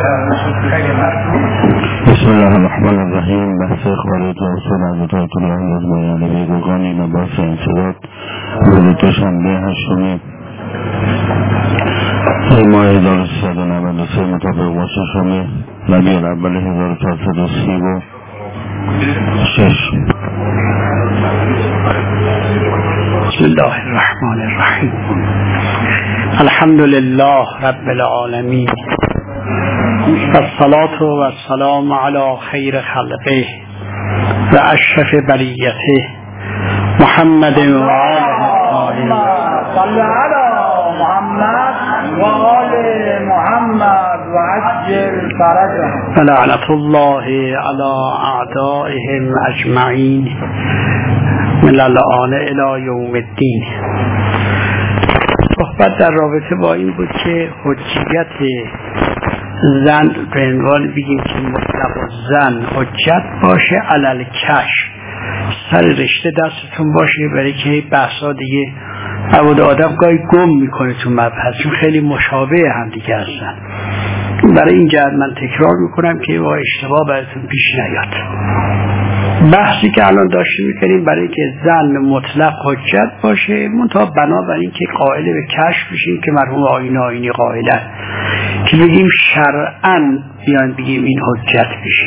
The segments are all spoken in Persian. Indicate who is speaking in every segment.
Speaker 1: بسم الله الرحمن الرحیم. بحث خارج و اصول حضرت الله از بیان بیگانی نباس انصداد روز دوشنبه هشتم ماه 1393 مطابق با ششم ربیع الاول 1436.
Speaker 2: بسم الله الرحمن الرحیم. الحمد لله رب العالمین والصلاة والسلام علی خیر خلقه و اشرف بریته محمد و آله
Speaker 3: صل علی محمد و آل محمد و عجل فرجهم
Speaker 2: و لعنت الله علی اعدائهم اجمعین من الآن الی یوم الدین. صحبت در رابطه با این بود که حجیت زن به عنوان بگیم که مطلق زن حجت باشه علل کش، سر رشته دستتون باشه، برای که بحثا دیگه عبود آدم گاهی گم میکنه تو مبحث، چون خیلی مشابه هم دیگه هستن. برای این جهت من تکرار میکنم که با اشتباه براتون پیش نیاد. بحثی که الان داشتیم میکنیم برای که زن مطلق حجت باشه، منتها بنابراین که قائل به کشف بشیم که مرحوم آیینی قائلن که بگیم شرعاً بیان بگیم این حجت بشه.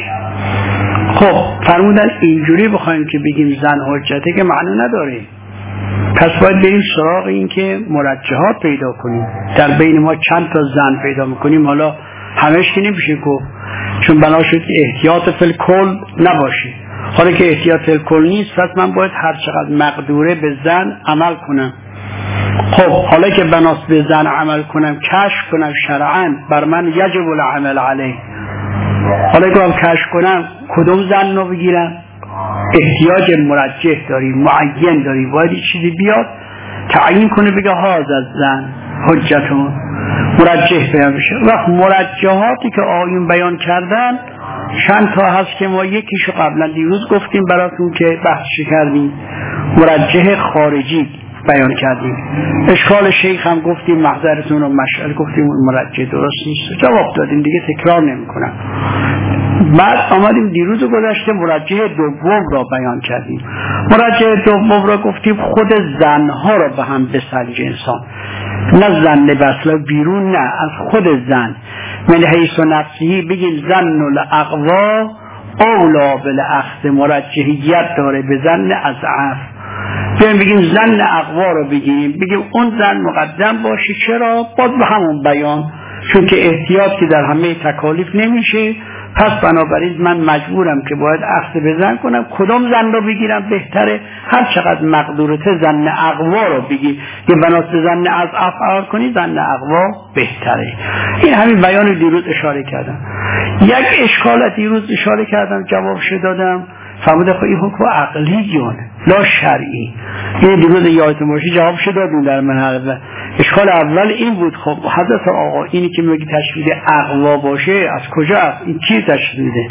Speaker 2: خب فرمودن اینجوری بخوایم که بگیم زن حجته که معنی نداره، پس باید بریم سراغ این که مرجحات پیدا کنیم. در بین ما چند تا زن پیدا میکنیم، حالا همش که نمیشه گفت، چون بنا شد که احتیاط فی الکل نباشه. حالا که احتیاط فی الکل نیست، پس من باید هر چقدر مقدوره به زن عمل کنم. خب حالا که بناس به زن عمل کنم، کشف کنم شرعاً، بر من یجب العمل علیه. حالا که کشف کنم کدوم زن رو بگیرم؟ احتیاج مرجح داری، معین داری، باید چیزی بیاد تعیین کنه بگه ها از زن حجتون مرجح بیان بشه. وقت مرجحاتی که آیون بیان کردن چند تا هست که ما یکیشو قبلا دیروز گفتیم براتون که بحثش کردیم، مرجح خارجی بیان کردیم. اشکال شیخ هم گفتیم، محضرتون رو مشعر گفتیم مرجح درست نیست، جواب دادیم دیگه، تکرار نمی کنم. بعد آمدیم دیروز و گذشته مرجح دوم را بیان کردیم. مرجح دوم را گفتیم خود زنها را به هم بسنج انسان، نه زن بسلا بیرون، نه از خود زن من حیث و نفسی بگیم زن الاقوا اولا بالاخذ، مرجحیت داره به زن از عف. بگیم زن اقوا رو بگیم اون زن مقدم باشه. چرا؟ باید به همون بیان، چون که احتیاط که در همه تکالیف نمیشه، پس بنابراین من مجبورم که باید اخذ به زن کنم. کدام زن رو بگیرم بهتره؟ هر چقدر مقدورته زن اقوا رو بگی، یه بناس زن از افعال کنی، زن اقوا بهتره. این همین بیان دیروز اشاره کردم. یک اشکالت دیروز اشاره کردم، جوابش دادم، فرموده خب این حکم عقلی جون لا شرعی. این دیروز یادتون باشه جوابش دادیم در منحل. اشکال اول این بود، خب حضرت آقا اینی که میگه تشبیه اقوا باشه از کجا است؟ این چی تشبیه؟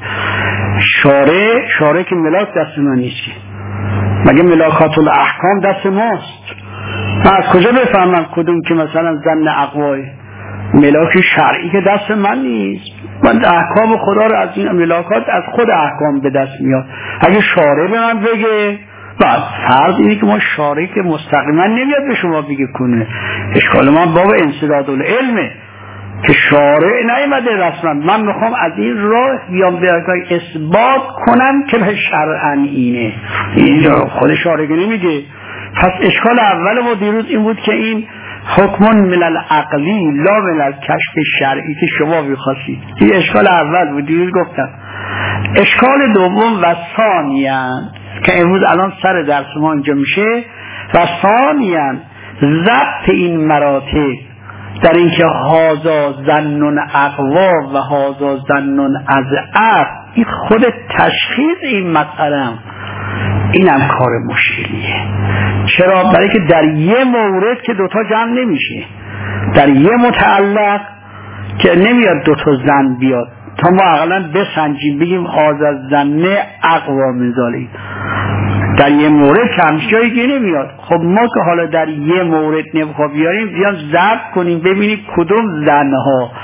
Speaker 2: شارع که ملاک دست من نیست که، مگه ملاکات الاحکام دست ماست؟ من از کجا بفهمم کدوم که مثلا زن اقواه؟ ملاک شرعی که دست من نیست. من احکام خدا رو از این ملاکات از خود احکام به دست میاد. اگه شارع به من بگه، بعد فرض اینه که ما شارعی که مستقیما نمیاد به شما بگه کنه. اشکال من باب انسداد العلمه که شارع نیامده رسما، من میخوام از این راه بیام به اثبات کنم که به شرعاً اینه. اینجا خود شارع نمیگه. پس اشکال اول ما دیروز این بود که این حکم من العقلی لا من الکشف شرعی که شما می‌خواستید. این اشکال اول بود دیروز گفتم. اشکال دوم و ثانیاً که امروز الان سر درس ما اینجا میشه، و ثانیاً ضبط این مراتب در اینکه هازا زنن اقوا و هازا زنن اضعف، این خود تشخیص این مسئله اینم کار مشکلیه. چرا؟ برای که در یه مورد که دوتا جمع نمیشه، در یه متعلق که نمیاد دوتا زن بیاد تا ما اقلا بسنجیم بگیم هازا زن اقوا مزالی، در یه مورد کمشایی که نمیاد. خب ما که حالا در یه مورد نمیخواه بیاریم، بیان ضبط کنیم ببینیم کدوم زنها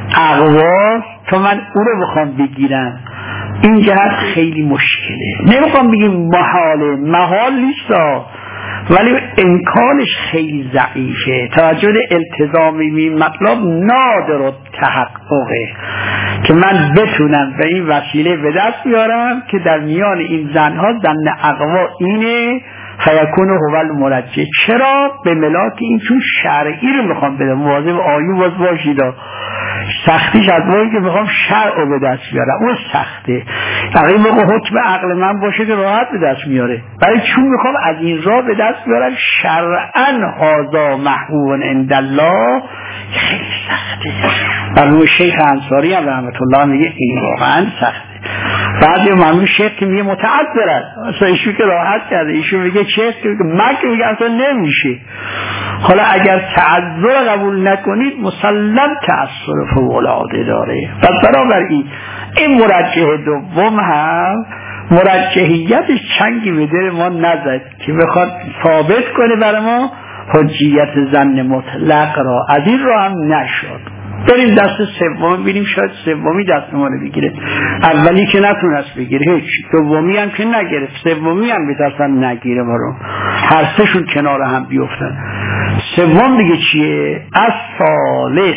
Speaker 2: اقوا تا من او رو بخوام بگیرم، این جهت خیلی مشکله. نمیخوام بگیم محال نیست ولی امکانش خیلی ضعیفه. توجه التزام این مطلب نادر و تحققه که من بتونم به این وسیله به دست بیارم که در میان این زنها زن اقوا اینه فیکون هو المرجح. چرا؟ به ملاک این چون شرعی رو میخوام بدم، مواظب آیون باز باشید، سختیش از موقعی که میخوام شرع رو به دست بیارم اون سخته. در این موقع حکم عقل من باشه که راحت به دست میاره، ولی چون میخوام از این راه به دست بیارم شرعا هذا محبوب عند الله خیلی سخته. برای شیخ انصاری هم رحمت الله میگه این واقعا سخته. بعضی معلوم شیخ که میگه متعذرن، اصلا ایشون که راحت کرده، ایشون میگه شیخ که میگه اصلا نمیشه. حالا اگر تعذر قبول نکنید مسلم تأثیر فوق العاده داره. پس بنابراین این مرجح دوم هم مرجحیتش چنگی به دل ما نزد که بخواد ثابت کنه برای ما حجیت ظن مطلق را. از این راه هم نشد. بریم دست سوم ببینیم، شاید سومی دست ما رو بگیره. اولی که نتونست بگیره هیچ، دومی هم که نگرفت، سومی هم بترسن نگیره برو، هر سهشون کنار هم بیفتن. سوم دیگه چیه؟ از ثالث.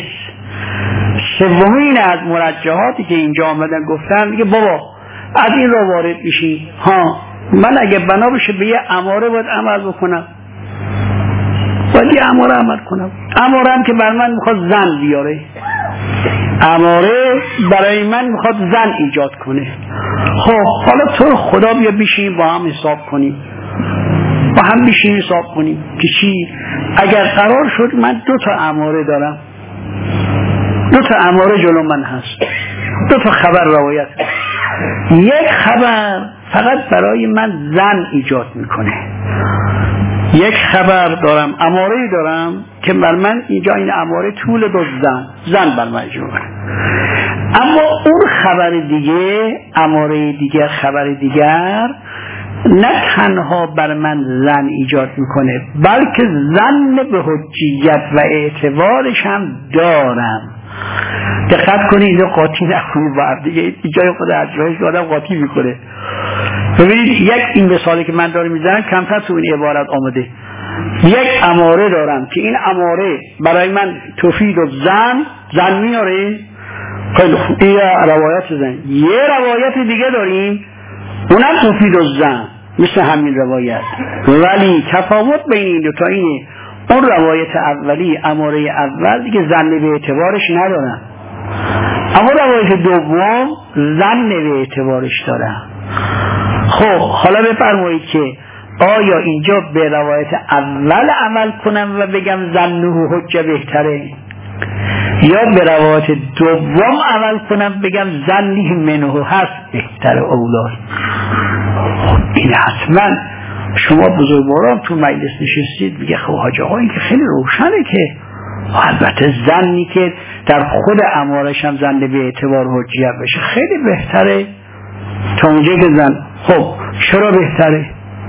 Speaker 2: سومی اینه از مرجحاتی که اینجا آمدن گفتن دیگه بابا از این را وارد میشی، من اگه بنا بشه به یه اماره باید عمل بکنم، باید یه اماره عمل کنم. اماره هم که برای من میخواد زن بیاره، اماره برای من میخواد زن ایجاد کنه. خب حالا تو خدا بیا بشین با هم حساب کنیم، با هم بشین حساب کنیم که چی؟ اگر قرار شد من 2 تا اماره دارم، 2 تا اماره جلو من هست، 2 تا خبر روایت، یک خبر فقط برای من زن ایجاد میکنه، یک خبر دارم، اماره دارم که بر من اینجا این اماره طول 2 زن بر من جوره. اما اون خبر دیگه، اماره دیگر، خبر دیگر نه تنها بر من زن ایجاد میکنه بلکه زن به حجیت و اعتبارش هم دارم. دقت کنید اینو قاطی نکنید با هم دیگه، اینجای خود اجرایش که آدم قاطی میکنه. ببینید یک این مثالی که من دارم میزنم کمتر تو این عبارت آمده. یک اماره دارم که این اماره برای من تفید و زن میاره، خیلی خوب، این روایت زن. یه روایت دیگه داریم اونم تفید و زن مثل همین روایت، ولی تفاوت بین این دوتا اینه اون روایت اولی اماره اول دیگه زن به اعتبارش ندارم، اما روایت دوم زن به اعتبارش دارم. خب حالا بفرمایید که آیا اینجا به روایت اول عمل کنم و بگم زنه حجه بهتره، یا به روایت دوم عمل کنم بگم زنه منه هست بهتره اولاد؟ این حتما شما بزرگواران تو مجلس نشستید میگه خب حاج آقا این که خیلی روشنه که البته زنی که در خود امارش هم زن به اعتبار حجیت بشه خیلی بهتره تا اونجا که زن. خب چرا بهتره؟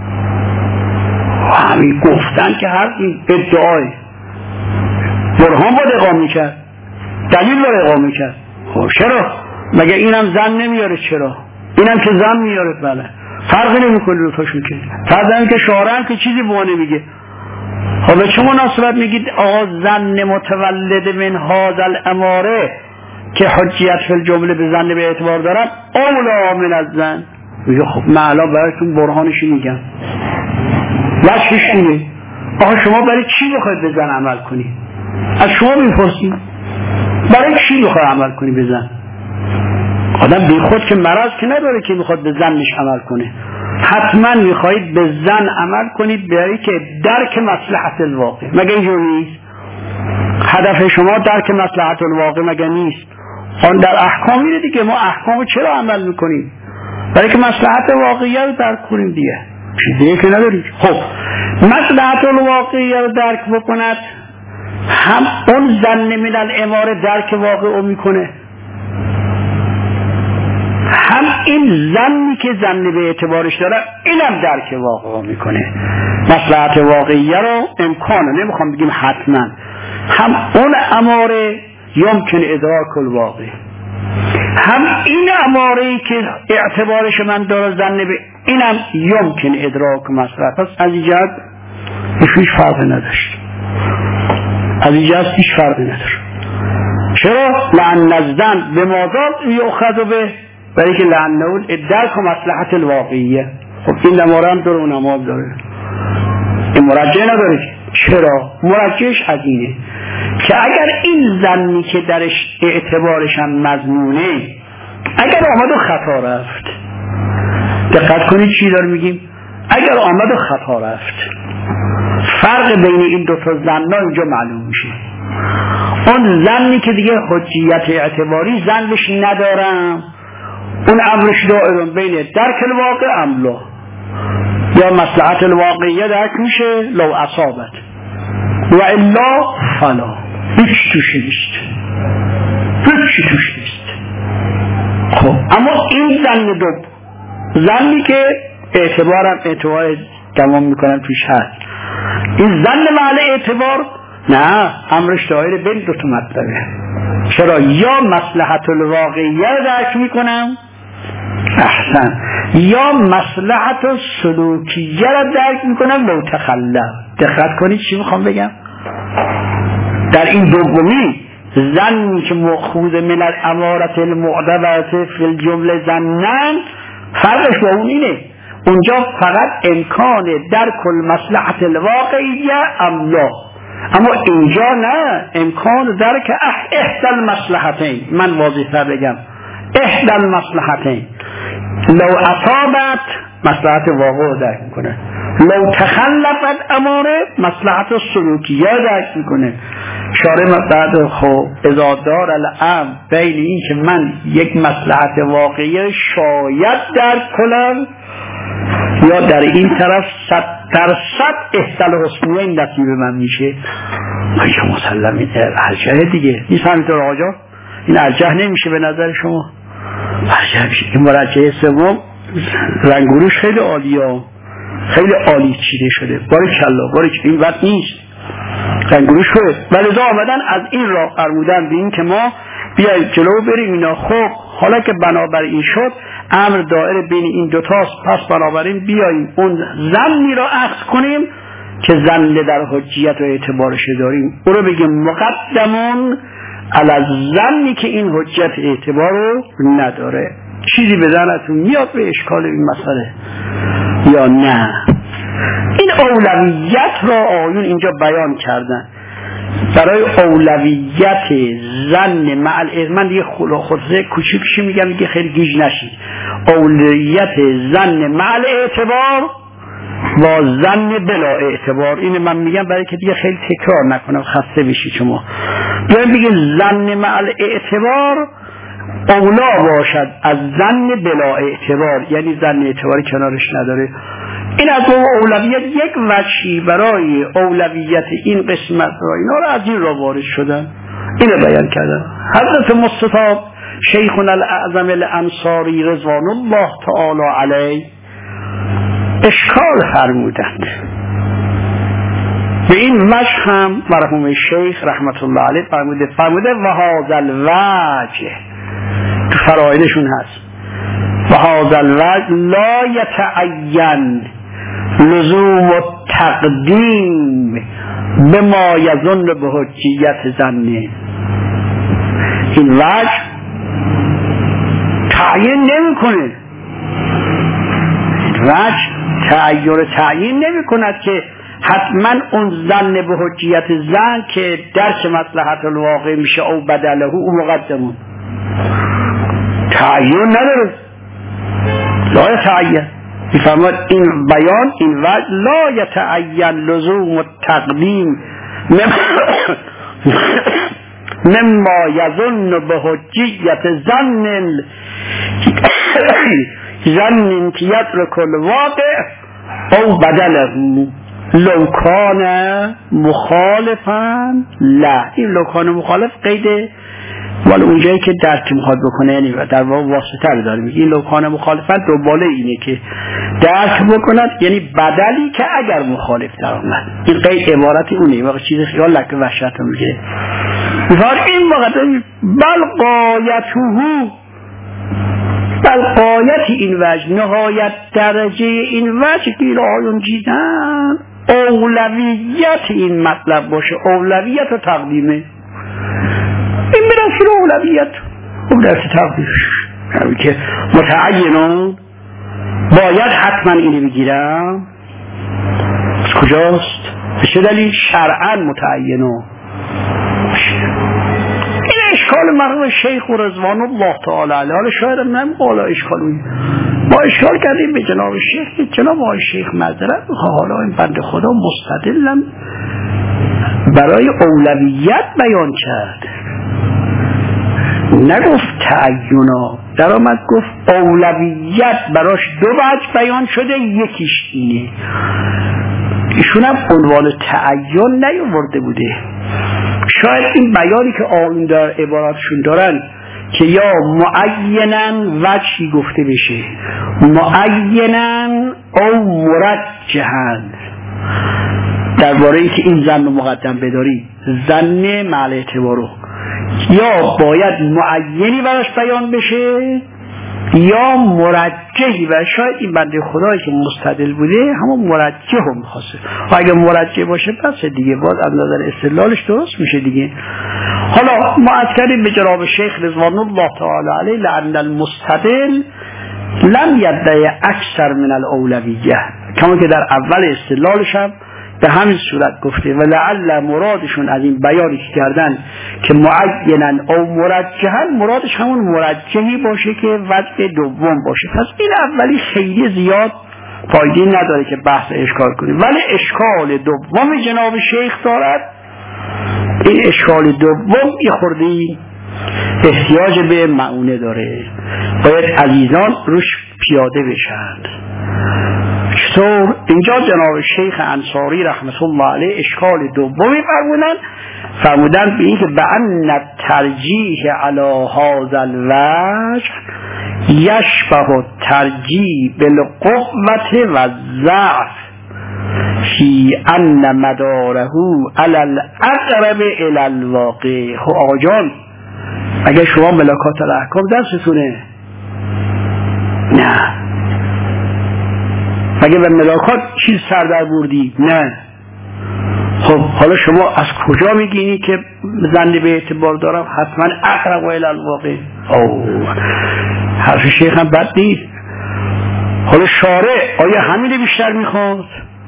Speaker 2: همین گفتن که هر این ادعای برهان باید اقامه کرد، دلیل باید اقامه کرد. خب چرا؟ مگه اینم زن نمیاره؟ چرا؟ اینم که زن میاره. بله فرقی نمیکنه دوتاشون که فرضاً که شارع هم که چیزی به نمیگه. خب به چه مناسبت میگید آقا زن متولد من هذا الاماره که حجیت فی الجمله به زن به اعتبار دارن اولا من از زن؟ میگه خب من الان برایتون برهانشی میگم، وجهش اینه. آقا شما برای چی بخواید به زن عمل کنی؟ از شما میپرسید برای چی بخواید عمل کنی به زن؟ آدم بی خود که مرض که نداره که میخواد به زنش عمل کنه، حتما میخواهید به زن عمل کنید برای که درک مصلحت الواقع. مگه اینجور نیست؟ هدف شما درک مصلحت الواقع مگه نیست؟ آن در احکام میره دیگه. ما احکام چرا عمل میکنیم؟ برای که مصلحت واقعیه رو درک کنیم دیگه، چیزی که نداریم. خب مصلحت الواقعیه رو درک بکند هم اون زن من الاماره درک واقع رو میکنه، هم این زنی که زن به اعتبارش داره اینم درک واقع میکنه. مصلحت واقعیه رو امکانه، نمیخوام بگیم حتما، هم اون اماره یمکن ادراک الواقع. هم این اماره‌ای که اعتبارش من داره زن به اینم یمکن ادراک مصلحت. پس از این جهت هیچ فرقی نداشت، از این جهت هیچ فرقی نداره. چرا؟ لأن الظن به ماذا یؤخذ به؟ برای که لأنه الادراک مصلحت الواقعیه. خب این اماره هم داره، اون اماره داره، این مرجع نداره. چرا؟ مرجعش از اینه که اگر این ظنی که درش اعتبارش هم مضمونه اگر آمد و خطا رفت، دقت کنید چی داره میگیم، اگر آمد و خطا رفت، فرق بین این دو تا ظن‌ها اینجا معلوم میشه. اون ظنی که دیگه حجیت اعتباری ظنش ندارم، اون امرش دائر بین درک الواقع املا یا مصلحت الواقعیه درک میشه لو اصابت و الا فلا، هیچ توش نیست، هیچ توش نیست. خب اما این ظن دو، ظنی که اعتبار تمام میکنن توش هست، این ظن معنی اعتبار نه، امرش دائر بین دو تا مطلبه. چرا؟ یا مصلحت الواقعیه درک میکنم، احسن، یا مصلحت سلوکیه را درک میکنم لو تخلف. دقت کنید چی میخوام بگم. در این دومی ظنی که مأخوذ من الامارة المعتبرة فی الجمله ظنن، فرقش با اون اینه، اونجا فقط امکان درک المصلحت الواقعیه ام لا، اما اینجا نه، امکان درک احدى المصلحتین. من واضح‌تر بگم، احدى المصلحتین، لو اصابت مصلحت واقع درک میکنه، لو تخلفت اماره مصلحت سلوکیه درک میکنه. شارع مصلحت خب ازادار الامر بین این که من یک مصلحت واقعی شاید درک کنم یا در این طرف 100% احتل حسنیه نصیب من میشه. آیا مسلم این ارجح دیگه نیست همینطور آقا؟ این ارجح نمیشه به نظر شما؟ ارجح میشه. این مرجع سوم رنگوروش خیلی عالیه، خیلی عالی چیده شده، بارکالله بارک. این وقت نیست رنگوروش شده، ولی آمدن از این راه فرمودن به این که ما بیایید جلو بریم اینا. خب حالا که بنابراین شد امر دائره بین این دوتاست، پس بنابراین بیاییم اون ظنی را اخذ کنیم که ظن در حجیت و اعتبارش داریم، او رو بگیم مقدمون علی الظنی که این حجت اعتبار رو نداره. چیزی به ذهنتون میاد به اشکال این مسئله یا نه؟ این اولویت را آیون اینجا بیان کردن. برای اولویت ظن مع من دیگه خلاصه کوچیکشی میگم دیگه خیلی گیج نشید. اولویت ظن مع اعتبار و ظن بلا اعتبار، اینو من میگم برای که دیگه خیلی تکرار نکنم خسته بشید شما. بیایم بگیم ظن مع اعتبار اولا باشد از ظن بلا اعتبار، یعنی ظن اعتباری کنارش نداره. این از اون اولویت یک وجهی برای اولویت این قسمت را اینا را از این را وارد شدن، اینو بیان کردن. حضرت مصطفی شیخنا الاعظم الانصاری رضوان الله تعالی علیه اشکال فرمودند. به این وجه هم مرحوم شیخ رحمت الله علیه فرموده و هذا الوجه تو فرایدشون هست، و هذا الوجه لا یتعین لزوم التقدیم بما یظن به حجیت ظنه. این وجه تعیین نمی کنه، این وجه تعیین نمی کند که حتما اون ظن به حجیت ظن که درک مصلحت الواقع میشه او بدله او مقدمون، تعیین نداره، لا تعیین. میفرماد این بیان این وجه لا یتعین لزوم التقدیم مما یظن به حجیت ظن که یترک الواقع او بدله لو کان مخالفا لا. این لو کان مخالف قید ولی اونجایی که درک میخواد بکنه، یعنی در واقع واسطه داره میگه این لوکان مخالفت دنباله اینه که درک بکند، یعنی بدلی که اگر مخالف در آمد. این قید عبارتی اونه، واقع چیز خیال لکه وحشت رو میگه. مثال این وقت بل قایت این وجه، نهایت درجه این وجه که آیون جیدن اولویت این مطلب باشه، اولویت و تقدیمه. این برسول اولویت تقدیمش، یعنی که متعینون باید حتما اینو بگیرم. از کجاست؟ به چه دلیل؟ شرعا متعینون. این اشکال مرحوم شیخ و رضوان الله تعالی علیه. حالا شاید نمی قالا اشکالوی ما اشکال کردیم به جناب شیخ، جناب آقای شیخ معذرت میخواه، حالا این بنده خدا مستدلم برای اولویت بیان کرد، نگفت تعینا، در آمد گفت اولویت براش دو وجه بیان شده، یکیش اینه. ایشون هم عنوان تعین نیاورده بوده. شاید این بیانی که آن در عباراتشون دارن که یا معینن وجهی گفته بشه، معینن او مرجحن، درباره ای که این ظن مقدم بداری، ظن مع اعتبارو، یا باید معینی براش بیان بشه یا مرجحی. و شاید این بنده خدایی که مستدل بوده همون مرجح هم میخواسته. اگه مرجح باشه پس دیگه باز از نظر استدلالش درست میشه دیگه. حالا ما از کردیم به جناب شیخ رضوان الله تعالی علیه لعن المستدل لم یدعی اکثر من الاولویه، کما که در اول استدلالش هم به همین صورت گفته و لعل مرادشون از این بیانی که کردن که معینن او مرجحن، مرادش همون مرجحی باشه که وجه دوم باشه. پس این اولی خیلی زیاد فایده نداره که بحث اشکال کنیم، ولی اشکال دوم جناب شیخ دارد. این اشکال دوم یه خوردی احتیاج به معونه داره، باید عزیزان روش پیاده بشن. چطور؟ اینجا جناب شیخ انصاری رحمت الله علیه اشکال دومی فرمودن به این که بأن الترجیح علی هذا الوجه یشبه الترجیح بالقوة والضعف فی ان مداره علی الاقرب الی الواقع. خب آقا جان اگه شما ملاکات الاحکام دستتونه، نه. اگه به ملاکات چیز سر در بردی، نه. خب حالا شما از کجا میگینی که زنده به اعتبار دارم حتما اقرب الی الواقع؟ حرف شیخ هم بد نیست. حالا شارع آیا همین بیشتر میخواد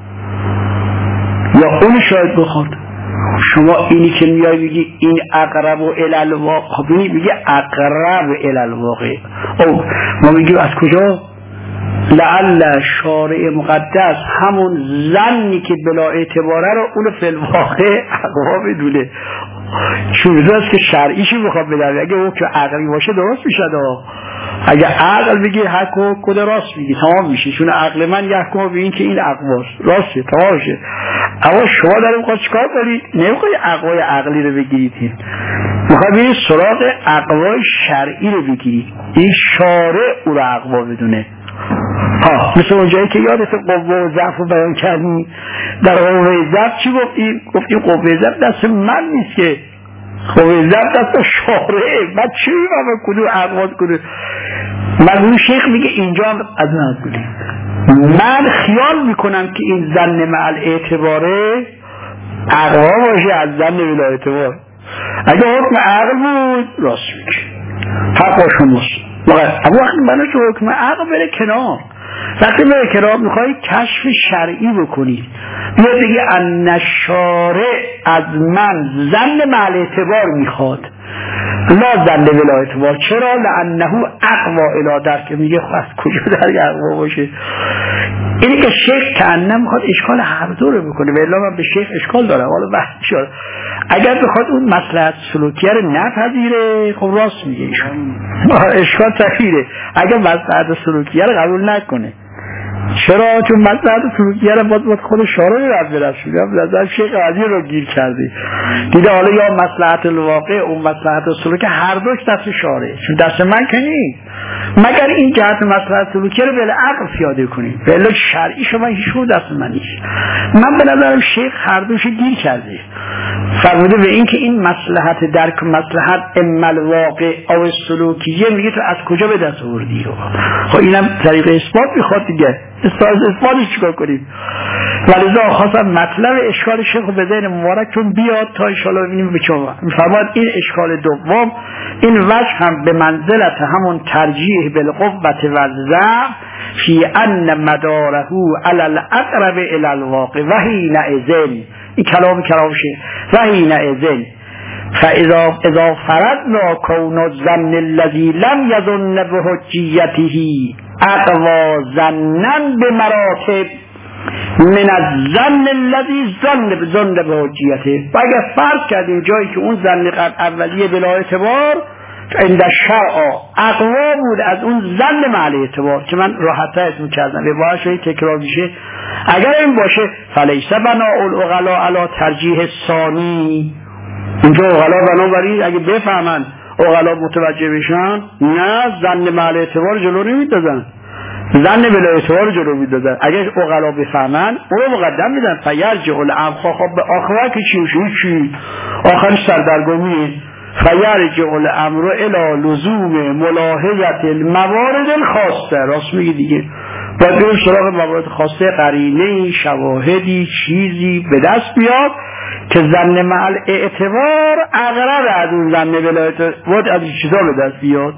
Speaker 2: یا اون شاید بخواد؟ شما اینی که میای بگی این اقرب الی الواقع، میگه اقرب الی الواقع. ما میگیم از کجا؟ لعل شارع مقدس همون ظنی که بلا اعتباره رو اون فی الواقع اقوا بدونه، چون است که شرعیشی بخواد بداره. اگه اون که عقلی باشه درست میشه، اگه عقل بگه حق و کده راست میگه تمام میشه، چون عقل من یحکم به این که این اقواست راسته تمام میشه. اما شما داریم میخواد چیکار کنید؟ نمیخواد اقوای عقلی رو بگیرید، میخواد برید سراغ اقوای شرعی رو بگیرید. این شارع او رو اقوا بدونه. مثل اونجایی که یادت قوه و ضعف رو بیان کردیم، در قوه ضعف چی گفتیم قوه ضعف دست من نیست که، قوه ضعف دست شارعه. بعد چی میفهمه کدوم اقوات کدوم؟ مرحوم شیخ میگه اینجا از من کنیم، من خیال میکنم که این ظن مع الاعتباره اقوا باشه از ظن بلا اعتبار. اگه حکم عقل بود راست میگه، حق با شماست. اما وقتی منو تو حکم عقل بره کنار، وقتی بره کنار میخوایی کشف شرعی بکنی، بیاد بگی ان الشارع از من ظن مع الاعتبار میخواد لا ظن بلا اعتبار. چرا؟ لانه اقوا الی درک. میگه از کجا درک اقوا باشه؟ اینی که شیخ کانم میخواد اشکال هر دو رو بکنه، ولی من به شیخ اشکال دارم. حالا بحث شد اگر بخواد اون مصلحت سلوکیه رو نپذیره، خب راست میگه ایشون اشکال تفیره. اگر مصلحت سلوکیه رو قبول نکنه، چرا؟ چون مصلحت سلوکیه رو باید خود شارع رب برسید. نظر شیخ علی رو گیر کردی دیده حالا یا مصلحت الواقع اون مصلحت سلوکیه هر دوش دست شارع، چون دست من که نیست، مگر این جهت مصلحت سلوکیه رو به عقل پیاده کنید، به علت شرعی شما هیچ دست من نیست. من به نظرم شیخ هر دوش گیر کرده، فرموده به این که این مصلحت درک مصلحت اما الواقع او سلوکیه، میگه تو از کجا به دست آوردی؟ خب اینم طریق اثبات میخواد دیگه، اثباتش چیکار کنیم؟ ولذا خواستم مطلب اشکال شیخ به ذهن مبارک چون بیاد تا ان شاء الله ببینیم به چه میفرماد. این اشکال دوم این وجه هم به منزلت همون ترجیح بالقوت و ضعف فی ان مداره علی الاقرب الی الواقع و حین اذن، این کلام شیخ و حین اذن فاذا فرضنا کون الظن الذی لم یظن بحجیته اقوا ظنا بمراتب من الظن الذی ظن بحجیته، و اگر فرض کردیم جایی که اون ظن اولیه بلا اعتبار عند الشرع اقوا بود از اون ظن مع اعتبار که من راحت‌تر اسم کردم به باعث تکرار میشه، اگر این باشه فلیس بناء العقلاء علی ترجیح الثانی، اینجا عقلا بنابراین اگه بفهمن عقلا متوجه بشن نه ظن مع اعتبار جلو نمیدادن، ظن بلا اعتبار جلو میدادن، اگه عقلا بفهمن اون رو مقدم میدن. فیرجع الامر خب به آخر که چی آخرش سردرگمیه، فیرجع الامر الی لزوم ملاحظه الموارد الخاصه، راست میگی دیگه، باید بریم سراغ موارد خاصه، قرینه شواهدی چیزی به دست بیاد که ظن مع اعتبار اقرب از اون ظن بلا اعتبار از این چیزا به دست بیاد.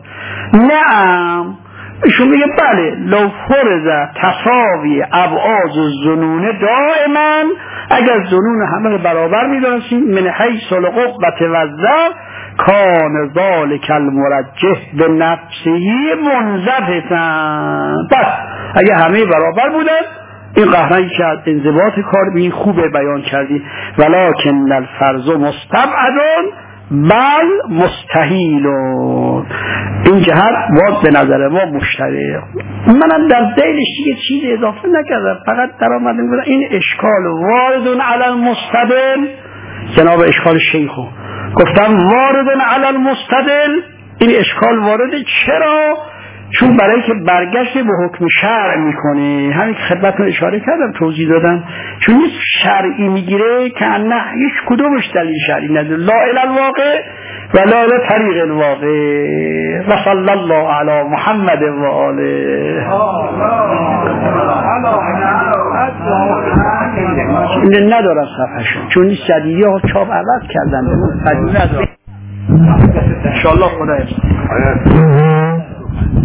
Speaker 2: نعم ایشون میگه بله لو فرض تساوی ابعاد الظنون دائما، اگر ظنون همه برابر میدونستیم من حیث القوة و الضعف کان ذلک المرجح به نفسه منضبطا، بس اگه همه برابر بودن این قهرنی که از انضباط کار به این خوبه بیان کردی، ولکن الفرض مستبعدون بل مستحیلون، این جهت باز به نظر ما مشترک. منم در ذیلش دیگه چیز اضافه نکردم، فقط در آمدم بودم این اشکال واردون علی المستدل، جناب اشکال شیخو گفتم واردون علی المستدل، این اشکال وارده چرا؟ چون برای که برگشت به حکم شرع میکنه، همین که خدمتتون اشاره کردم توضیح دادم، چون این شرعی میگیره که نه هیچ کدومش دلیل شرعی نداره، لا الی الواقع و لا الی طریق الواقع. و صلی الله علی محمد و آله. این ندارم صفحهشون چون این صدیه ها چاپ عوض کردن، صدیه ندارم. انشاءالله خدا